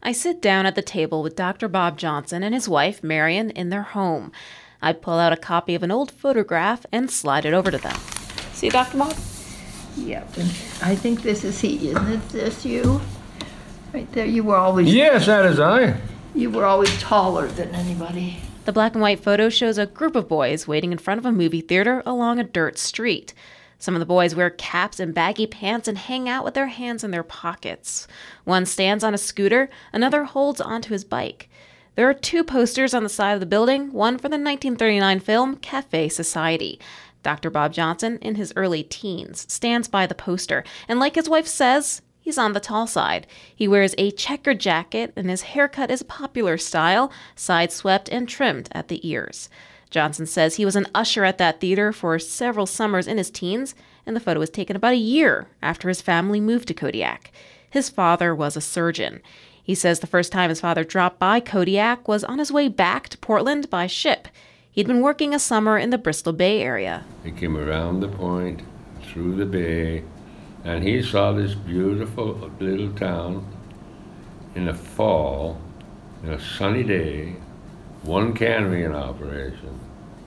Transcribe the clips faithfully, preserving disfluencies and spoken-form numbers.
I sit down at the table with Doctor Bob Johnson and his wife, Marion, in their home. I pull out a copy of an old photograph and slide it over to them. See, Doctor Bob? Yep, and I think this is he. Isn't it this you? Right there, you were always... Yes, that is I. You were always taller than anybody. The black and white photo shows a group of boys waiting in front of a movie theater along a dirt street. Some of the boys wear caps and baggy pants and hang out with their hands in their pockets. One stands on a scooter, another holds onto his bike. There are two posters on the side of the building, one for the nineteen thirty-nine film Cafe Society. Doctor Bob Johnson, in his early teens, stands by the poster, and like his wife says, he's on the tall side. He wears a checkered jacket, and his haircut is a popular style, side-swept and trimmed at the ears. Johnson says he was an usher at that theater for several summers in his teens, and the photo was taken about a year after his family moved to Kodiak. His father was a surgeon. He says the first time his father dropped by Kodiak was on his way back to Portland by ship. He'd been working a summer in the Bristol Bay area. He came around the point, through the bay, and he saw this beautiful little town in the fall, in a sunny day, one cannery in operation,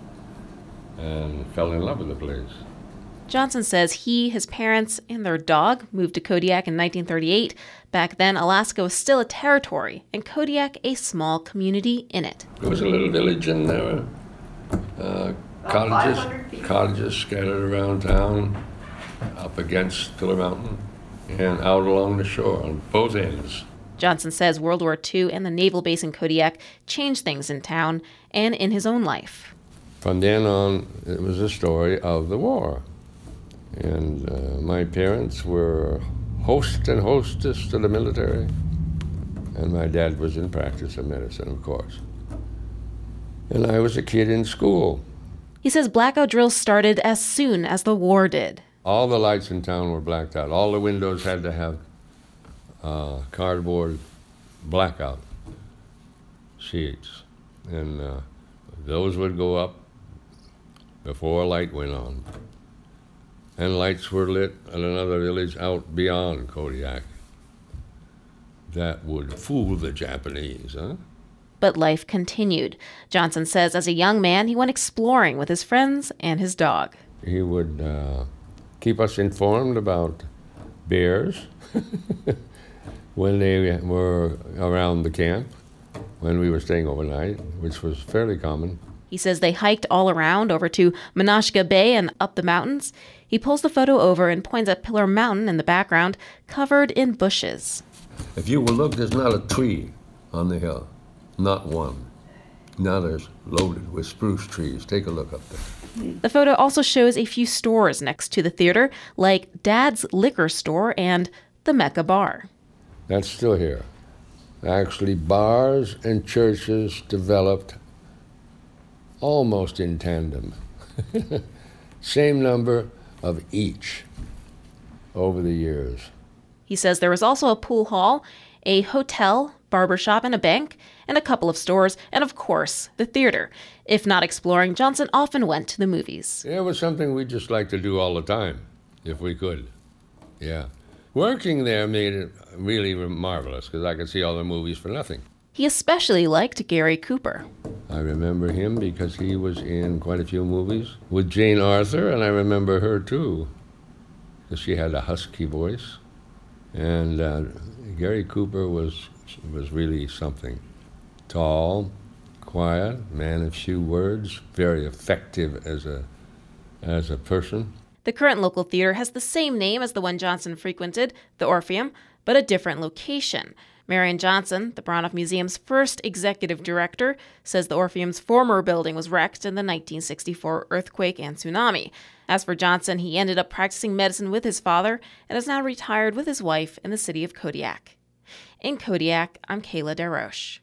and fell in love with the place. Johnson says he, his parents, and their dog moved to Kodiak in nineteen thirty-eight. Back then, Alaska was still a territory, and Kodiak a small community in it. There was a little village in there, uh, cottages, cottages scattered around town, up against Pillar Mountain, and out along the shore on both ends. Johnson says World War Two and the naval base in Kodiak changed things in town and in his own life. From then on, it was a story of the war. And uh, my parents were host and hostess to the military. And my dad was in practice of medicine, of course. And I was a kid in school. He says blackout drills started as soon as the war did. All the lights in town were blacked out. All the windows had to have uh, cardboard blackout sheets. And uh, those would go up before a light went on. And lights were lit at another village out beyond Kodiak. That would fool the Japanese, huh? But life continued. Johnson says as a young man, he went exploring with his friends and his dog. He would uh, keep us informed about bears when they were around the camp, when we were staying overnight, which was fairly common. He says they hiked all around over to Menasha Bay and up the mountains. He pulls the photo over and points at Pillar Mountain in the background, covered in bushes. If you will look, there's not a tree on the hill. Not one. Now there's loaded with spruce trees. Take a look up there. The photo also shows a few stores next to the theater, like Dad's Liquor Store and the Mecca Bar. That's still here. Actually, bars and churches developed almost in tandem. Same number of each over the years. He says there was also a pool hall, a hotel, barbershop, and a bank, and a couple of stores, and of course, the theater. If not exploring, Johnson often went to the movies. It was something we just liked to do all the time, if we could. Yeah. Working there made it really marvelous, because I could see all the movies for nothing. He especially liked Gary Cooper. I remember him because he was in quite a few movies with Jane Arthur, and I remember her too, because she had a husky voice. And uh, Gary Cooper was was really something. Tall, quiet, man of few words, very effective as a as a person. The current local theater has the same name as the one Johnson frequented, the Orpheum, but a different location. Marion Johnson, the Baranof Museum's first executive director, says the Orpheum's former building was wrecked in the nineteen sixty-four earthquake and tsunami. As for Johnson, he ended up practicing medicine with his father and is now retired with his wife in the city of Kodiak. In Kodiak, I'm Kayla Desroches.